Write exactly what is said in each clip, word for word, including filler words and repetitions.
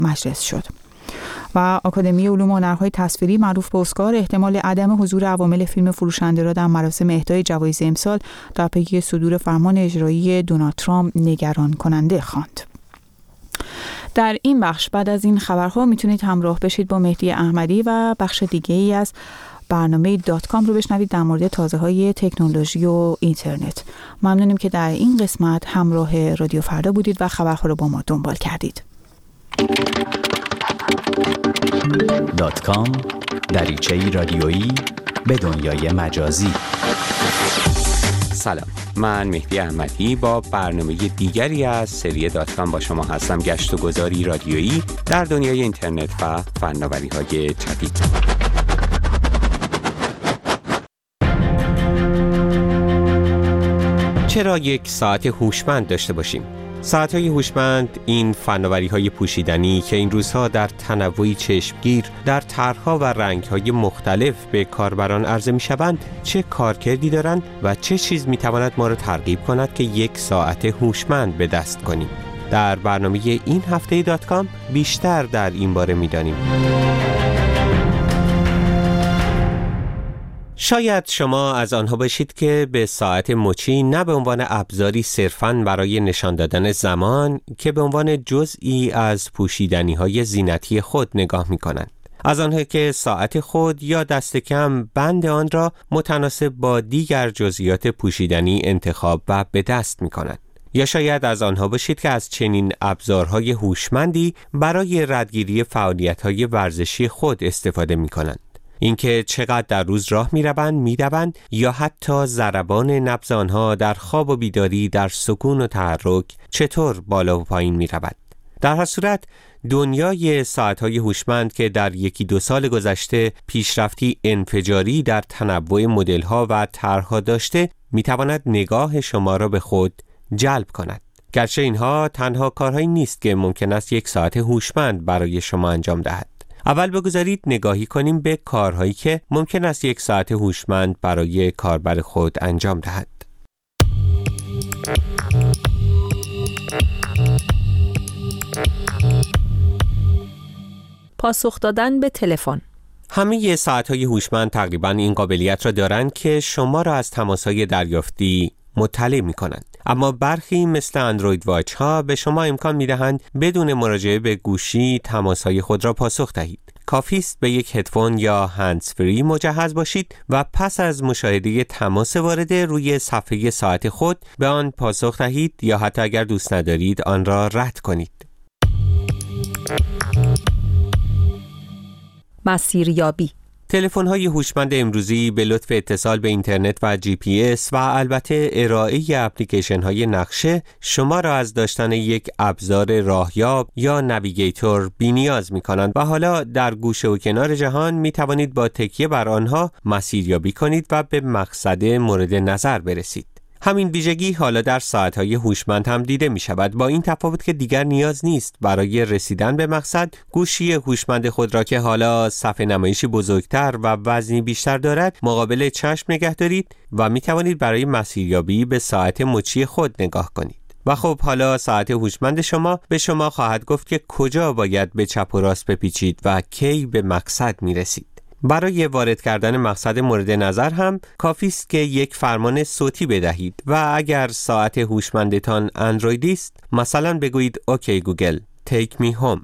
مجلس شد. و آکادمی علوم و هنرهای تصویری معروف به اسکار احتمال عدم حضور عوامل فیلم فروشنده را در مراسم اهدای جوایز امسال در پی صدور فرمان اجرایی دونالد ترامپ نگران کننده خواند. در این بخش بعد از این خبرها میتونید همراه بشید با مهدی احمدی و بخش دیگه ای از برنامه دات کام رو بشنوید در مورد تازه های تکنولوژی و اینترنت. ممنونیم که در این قسمت همراه رادیو فردا بودید و خبرها رو با ما دنبال کردید. دات کام، دریچه‌ای رادیویی به دنیای مجازی. سلام، من مهدی احمدی با برنامه دیگری از سری دات کام با شما هستم. گشت و گذاری رادیویی در دنیای اینترنت و فناوری‌های جدید. چرا یک ساعت هوشمند داشته باشیم؟ ساعت‌های هوشمند، این فناوری‌های پوشیدنی که این روزها در تنوعی چشمگیر در طرح‌ها و رنگ‌های مختلف به کاربران عرضه می‌شوند، چه کارکردی دارند و چه چیز می‌تواند ما را ترغیب کند که یک ساعت هوشمند به دست کنیم؟ در برنامه این هفته دات کام بیشتر در این باره می‌دانیم. شاید شما از آنها باشید که به ساعت مچی نه به عنوان ابزاری صرفاً برای نشان دادن زمان که به عنوان جزئی از پوشیدنی‌های زینتی خود نگاه می‌کنند. از آنها که ساعت خود یا دست کم بند آن را متناسب با دیگر جزئیات پوشیدنی انتخاب و به دست می‌کنند. یا شاید از آنها باشید که از چنین ابزارهای هوشمندی برای ردگیری فعالیت‌های ورزشی خود استفاده می‌کنند. اینکه چقدر در روز راه می‌روند، می‌دوند یا حتی ضربان نبض آنها در خواب و بیداری در سکون و تحرک چطور بالا و پایین می‌رود. در هر صورت دنیای ساعت‌های هوشمند که در یکی دو سال گذشته پیشرفتی انفجاری در تنوع مدل‌ها و طرح‌ها داشته، می‌تواند نگاه شما را به خود جلب کند. گرچه اینها تنها کارهایی نیست که ممکن است یک ساعت هوشمند برای شما انجام دهد. اول بگذارید نگاهی کنیم به کارهایی که ممکن است یک ساعت هوشمند برای کاربر خود انجام دهد. پاسخ دادن به تلفن. همه ساعت‌های هوشمند تقریباً این قابلیت را دارند که شما را از تماس‌های دریافتی مطلع می‌کنند. اما برخی مثل اندروید واچ ها به شما امکان می‌دهند بدون مراجعه به گوشی تماس‌های خود را پاسخ دهید. کافی است به یک هدفون یا هندزفری مجهز باشید و پس از مشاهده تماس وارده روی صفحه ساعت خود به آن پاسخ دهید یا حتی اگر دوست ندارید آن را رد کنید. مسیریابی. تلفن‌های هوشمند امروزی به لطف اتصال به اینترنت و جی پی اس و البته ارائه اپلیکیشن‌های نقشه شما را از داشتن یک ابزار راهیاب یا نویگیتور بی‌نیاز می‌کنند و حالا در گوشه و کنار جهان می‌توانید با تکیه بر آنها مسیریابی کنید و به مقصد مورد نظر برسید. همین ویژگی حالا در ساعت‌های هوشمند هم دیده می‌شود، با این تفاوت که دیگر نیاز نیست برای رسیدن به مقصد گوشی هوشمند خود را که حالا صفحه نمایشی بزرگتر و وزنی بیشتر دارد مقابل چشم نگه دارید و می‌توانید برای مسیریابی به ساعت مچی خود نگاه کنید. و خب حالا ساعت هوشمند شما به شما خواهد گفت که کجا باید به چپ و راست بپیچید و کی به مقصد می‌رسید. برای وارد کردن مقصد مورد نظر هم کافی است که یک فرمان صوتی بدهید و اگر ساعت هوشمندتان اندرویدی است مثلا بگویید اوکی گوگل take me home.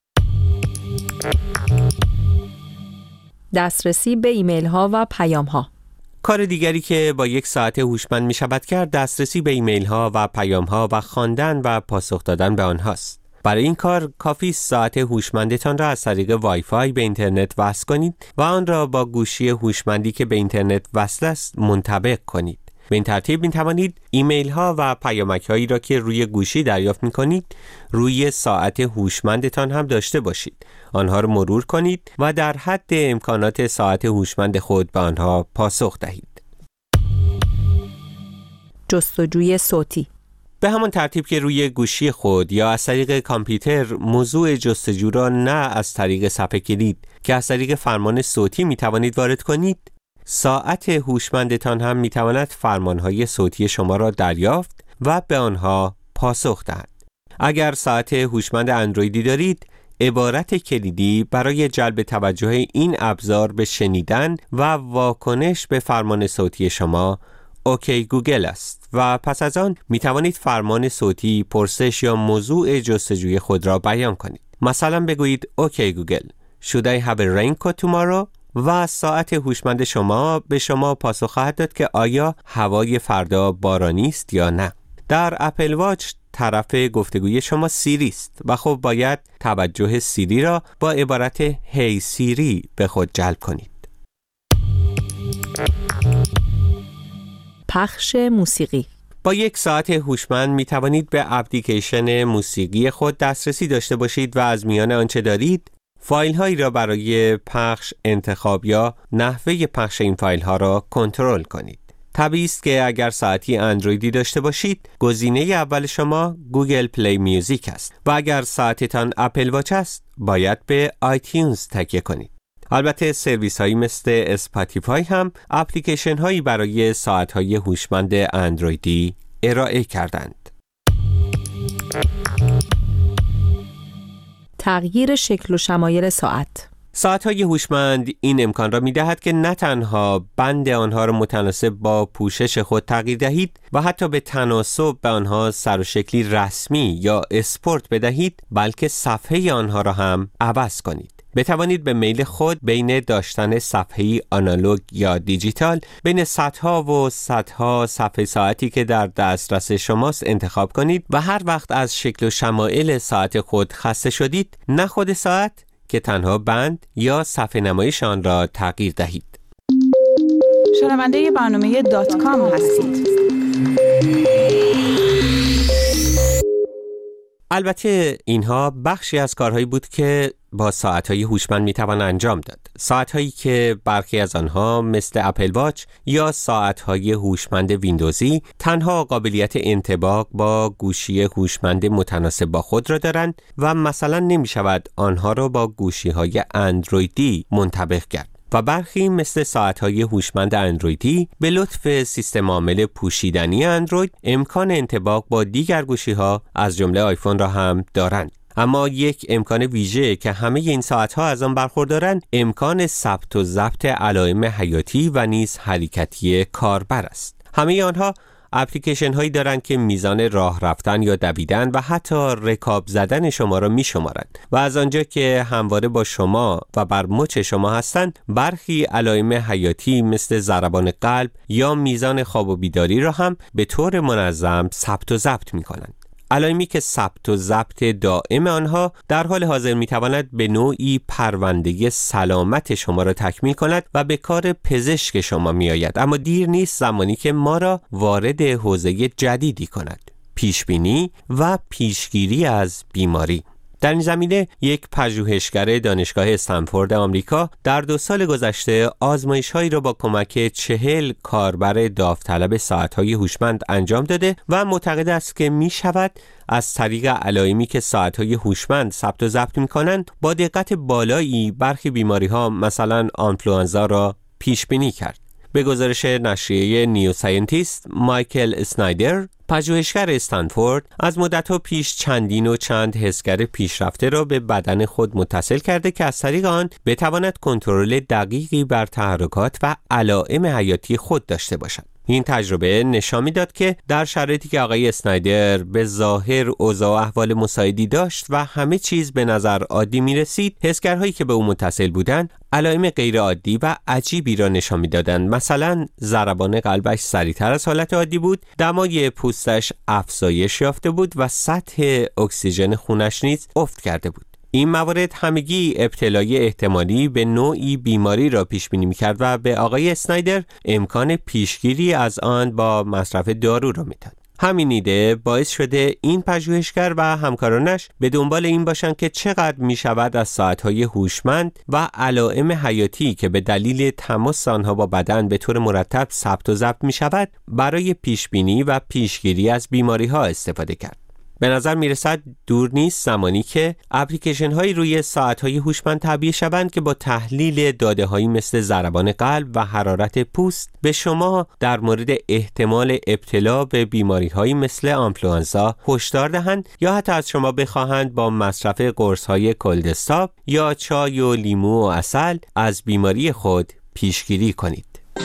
دسترسی به ایمیل ها و پیام ها. کار دیگری که با یک ساعت هوشمند می شود کرد دسترسی به ایمیل ها و پیام ها و خواندن و پاسخ دادن به آنهاست. برای این کار کافی ساعت هوشمندتان را از طریق وای فای به اینترنت وصل کنید و آن را با گوشی هوشمندی که به اینترنت وصل است منطبق کنید. به این ترتیب می توانید ایمیل ها و پیامک هایی را که روی گوشی دریافت می کنید روی ساعت هوشمندتان هم داشته باشید. آنها را مرور کنید و در حد امکانات ساعت هوشمند خود به آنها پاسخ دهید. جستجوی صوتی. به همان ترتیب که روی گوشی خود یا از طریق کامپیوتر موضوع جستجو را نه از طریق صفحه کلید که از طریق فرمان صوتی می توانید وارد کنید، ساعت هوشمندتان هم می تواند فرمانهای صوتی شما را دریافت و به آنها پاسخ دهد. اگر ساعت هوشمند اندرویدی دارید، عبارت کلیدی برای جلب توجه این ابزار به شنیدن و واکنش به فرمان صوتی شما اوکی گوگل است و پس از آن می توانید فرمان صوتی، پرسش یا موضوع جستجوی خود را بیان کنید. مثلا بگویید اوکی گوگل Should I have a raincoat tomorrow؟ و ساعت هوشمند شما به شما پاسخ خواهد داد که آیا هوای فردا بارانی است یا نه. در اپل واچ طرف گفتگوی شما سیری است و خب باید توجه سیری را با عبارت هی سیری به خود جلب کنید. پخش موسیقی. با یک ساعت هوشمند می توانید به اپلیکیشن موسیقی خود دسترسی داشته باشید و از میان آنچه دارید فایل هایی را برای پخش انتخاب یا نحوه پخش این فایل ها را کنترل کنید. طبیعی است که اگر ساعتی اندرویدی داشته باشید، گزینه اول شما گوگل پلی میوزیک است و اگر ساعتتان اپل واچ است، باید به آیتیونز تکیه کنید. البته سرویس هایی مثل اسپاتیفای هم اپلیکیشن هایی برای ساعت های هوشمند اندرویدی ارائه کردند. تغییر شکل و شمایل ساعت. ساعت‌های هوشمند این امکان را می‌دهد که نه تنها بند آنها را متناسب با پوشش خود تغییر دهید و حتی به تناسب به آنها سر و شکلی رسمی یا اسپورت بدهید، بلکه صفحه آنها را هم عوض کنید. بتوانید به میل خود بین داشتن صفحه‌ای آنالوگ یا دیجیتال، بین صدها و صدها صفحه ساعتی که در دسترس شماست انتخاب کنید و هر وقت از شکل و شمایل ساعت خود خسته شدید، نه خود ساعت که تنها بند یا صفحه نمایش آن را تغییر دهید. شنونده برنامه دات کام هستید. البته اینها بخشی از کارهایی بود که با ساعت‌های هوشمند میتوان انجام داد. ساعت‌هایی که برخی از آنها مثل اپل واچ یا ساعت‌های هوشمند ویندوزی تنها قابلیت انطباق با گوشی هوشمند متناسب با خود را دارند و مثلا نمی‌شود آنها را با گوشی‌های اندرویدی منطبق کرد. و برخی مثل ساعت‌های هوشمند اندرویدی به لطف سیستم عامل پوشیدنی اندروید امکان انطباق با دیگر گوشی‌ها از جمله آیفون را هم دارند. اما یک امکان ویژه که همه این ساعت‌ها از آن برخوردارند، امکان ثبت و ضبط علائم حیاتی و نیز حرکتی کاربر است. همه آنها اپلیکیشن هایی دارند که میزان راه رفتن یا دویدن و حتی رکاب زدن شما را می شمارند و از آنجا که همواره با شما و بر مچ شما هستند، برخی علائم حیاتی مثل ضربان قلب یا میزان خواب و بیداری را هم به طور منظم ثبت و ضبط می کنند. علائمی که ثبت و ضبط دائم آنها در حال حاضر میتواند به نوعی پرونده سلامت شما را تکمیل کند و به کار پزشک شما میآید، اما دیر نیست زمانی که ما را وارد حوزه جدیدی کند: پیشبینی و پیشگیری از بیماری. در این زمینه یک پژوهشگر دانشگاه استنفورد آمریکا در دو سال گذشته آزمایش‌هایی را با کمک چهل کاربر داوطلب ساعت‌های هوشمند انجام داده و معتقد است که می‌شود از طریق علائمی که ساعت‌های هوشمند ثبت و ضبط می‌کنند با دقت بالایی برخی بیماری‌ها مثلا آنفلوانزا را پیش بینی کرد. به گزارش نشریه نیو ساینتیست، مایکل اسنایدر، پژوهشگر استنفورد، از مدت‌ها پیش چندین و چند حسگر پیشرفته را به بدن خود متصل کرده که از طریق آن بتواند کنترل دقیقی بر تحرکات و علائم حیاتی خود داشته باشد. این تجربه نشان می‌داد که در شرایطی که آقای اسنایدر به ظاهر اوضاع و احوال مساعدی داشت و همه چیز به نظر عادی می‌رسید، حسگرهایی که به او متصل بودند علائم غیر عادی و عجیبی را نشان می‌دادند. مثلا ضربان قلبش سریعتر از حالت عادی بود، دمای پوستش افزایش یافته بود و سطح اکسیژن خونش نیز افت کرده بود. این موارد همگی ابتلای احتمالی به نوعی بیماری را پیش بینی می‌کرد و به آقای اسنایدر امکان پیشگیری از آن با مصرف دارو را می‌داد. همین ایده باعث شده این پژوهشگر و همکارانش به دنبال این باشند که چقدر می‌شود از ساعت‌های هوشمند و علائم حیاتی که به دلیل تماس آنها با بدن به طور مرتب ثبت و ضبط می‌شود برای پیشبینی و پیشگیری از بیماری‌ها استفاده کرد. به نظر میرسد دور نیست زمانی که اپلیکیشن هایی روی ساعت های هوشمند تعبیه شوند که با تحلیل داده هایی مثل ضربان قلب و حرارت پوست به شما در مورد احتمال ابتلا به بیماری هایی مثل آنفلوانزا هشدار دهند یا حتی از شما بخواهند با مصرف قرص های کلدستاپ یا چای و لیمو و عسل از بیماری خود پیشگیری کنید.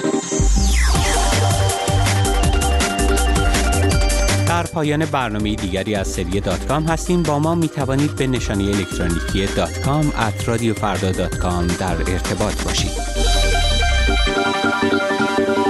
در پایان برنامه دیگری از سری دات کام هستیم. با ما می توانید به نشانی الکترونیکی دات کام ات رادیو فردا دات کام در ارتباط باشید.